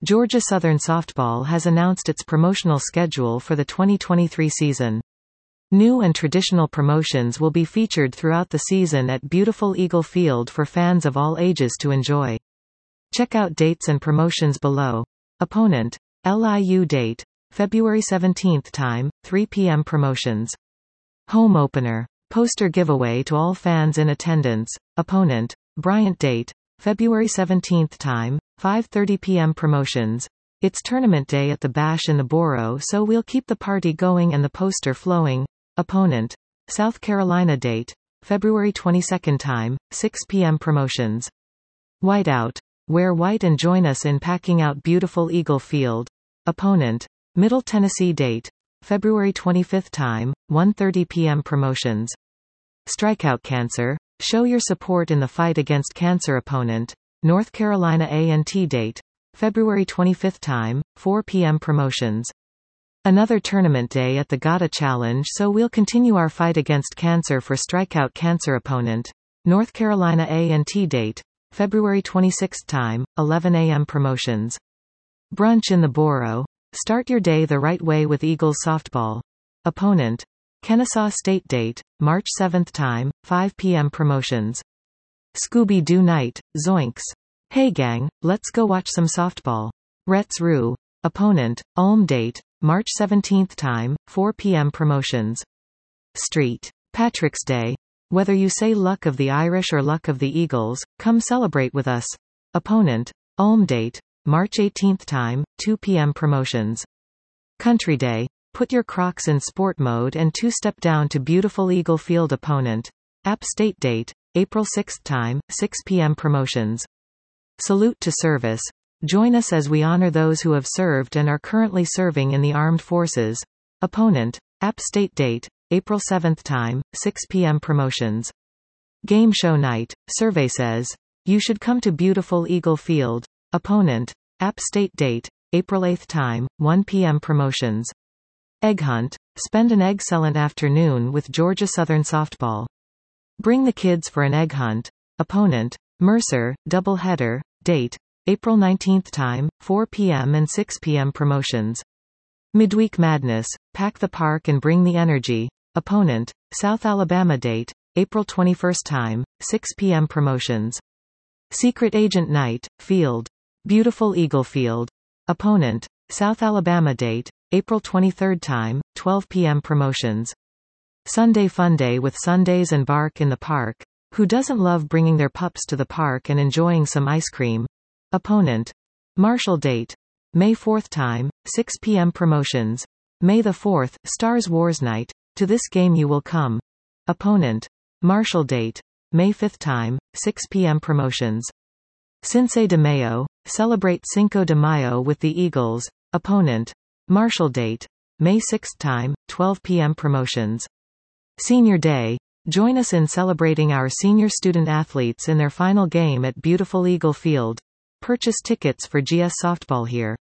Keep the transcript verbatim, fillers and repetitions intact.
Georgia Southern Softball has announced its promotional schedule for the twenty twenty-three season. New and traditional promotions will be featured throughout the season at beautiful Eagle Field for fans of all ages to enjoy. Check out dates and promotions below. Opponent. L I U date. February seventeenth time, three p m Promotions. Home opener. Poster giveaway to all fans in attendance. Opponent. Bryant date. February seventeenth time, five thirty p m Promotions. It's tournament day at the Bash in the Borough, so we'll keep the party going and the poster flowing. Opponent. South Carolina date. February twenty-second time, six p m Promotions. Whiteout. Wear white and join us in packing out beautiful Eagle Field. Opponent. Middle Tennessee date. February twenty-fifth time, one thirty p m Promotions. Strikeout Cancer. Show your support in the fight against cancer. Opponent. North Carolina A and T date. February twenty-fifth time, four p m Promotions. Another tournament day at the Gata Challenge, so we'll continue our fight against cancer for Strikeout Cancer. Opponent. North Carolina A and T date. February twenty-sixth time, eleven a m Promotions. Brunch in the Borough. Start your day the right way with Eagles softball. Opponent. Kennesaw State date, March seventh time, five p m Promotions. Scooby-Doo night, zoinks. Hey gang, let's go watch some softball. Rets Rue. Opponent. Ulm date, March seventeenth time, four p m Promotions. Street. Patrick's Day. Whether you say luck of the Irish or luck of the Eagles, come celebrate with us. Opponent. Ulm date, March eighteenth time, two p m Promotions. Country Day. Put your Crocs in sport mode and two-step down to beautiful Eagle Field. Opponent. App State date, April sixth time, six p m Promotions. Salute to Service. Join us as we honor those who have served and are currently serving in the armed forces. Opponent. App State date, April seventh time, six p m Promotions. Game Show Night. Survey says, you should come to beautiful Eagle Field. Opponent. App State date, April eighth time, one p m Promotions. Egg Hunt. Spend an excellent afternoon with Georgia Southern Softball. Bring the kids for an egg hunt. Opponent. Mercer, doubleheader, date, April nineteenth time, four p m and six p m Promotions. Midweek Madness. Pack the park and bring the energy. Opponent. South Alabama date, April twenty-first time, six p m Promotions. Secret Agent Night, Field. Beautiful Eagle Field. Opponent. South Alabama date, April twenty-third time, twelve p m Promotions. Sunday Fun Day with Sundays and Bark in the Park. Who doesn't love bringing their pups to the park and enjoying some ice cream? Opponent. Marshall date. May fourth time, six p m Promotions. May the fourth, Stars Wars Night. To this game you will come. Opponent. Marshall date. May fifth time, six p m Promotions. Cinco de Mayo. Celebrate Cinco de Mayo with the Eagles. Opponent. Marshall date. May sixth time, twelve p m Promotions. Senior Day. Join us in celebrating our senior student athletes in their final game at beautiful Eagle Field. Purchase tickets for G S Softball here.